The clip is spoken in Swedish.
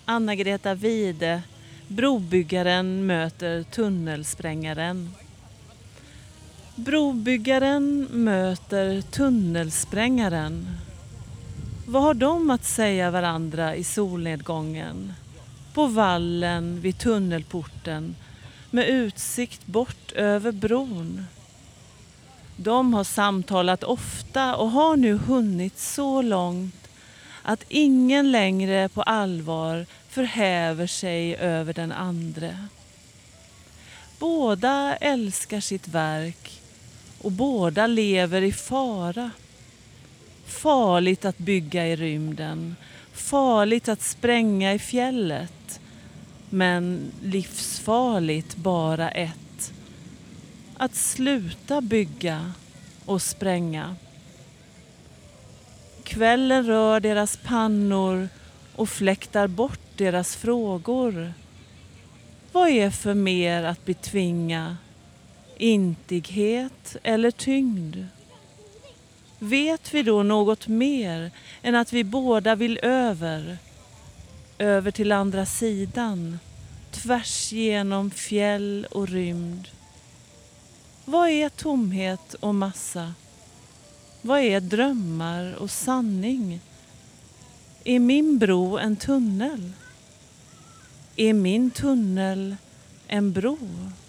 Anna-Greta Wide, brobyggaren möter tunnelsprängaren. Brobyggaren möter tunnelsprängaren. Vad har de att säga varandra i solnedgången? På vallen vid tunnelporten med utsikt bort över bron. De har samtalat ofta och har nu hunnit så långt att ingen längre på allvar förhäver sig över den andre. Båda älskar sitt verk och båda lever i fara. Farligt att bygga i rymden, farligt att spränga i fjället, men livsfarligt bara ett: att sluta bygga och spränga. Kvällen rör deras pannor och fläktar bort deras frågor. Vad är för mer att betvinga? Intighet eller tyngd? Vet vi då något mer än att vi båda vill över till andra sidan, tvärs genom fjäll och rymd? Vad är tomhet och massa? Vad är drömmar och sanning? Är min bro en tunnel? Är min tunnel en bro?